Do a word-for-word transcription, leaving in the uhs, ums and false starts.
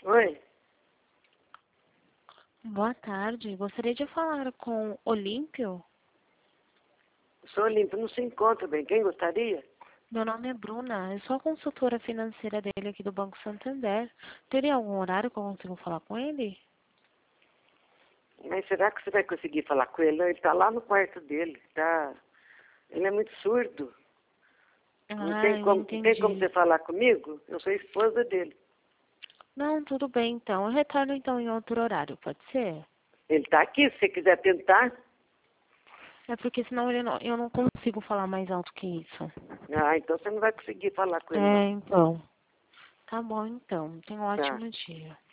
Oi, Boa tarde. Gostaria de falar com Olímpio. sou limpo, não se encontra bem. Quem gostaria? Meu nome é Bruna. Eu sou a consultora financeira dele aqui do Banco Santander. Teria algum horário que eu consigo falar com ele? Mas será que você vai conseguir falar com ele? Não, ele está lá no quarto dele. Tá... Ele é muito surdo. Não Ah, tem eu como, não tem como entendi. você falar comigo? Eu sou a esposa dele. Não, tudo bem então. Eu retorno então em outro horário, pode ser? Ele está aqui, se você quiser tentar. É porque senão ele não, eu não consigo falar mais alto que isso. Ah, então você não vai conseguir falar com ele, não. É, então. Tá bom então. Tenha um Tá. ótimo dia.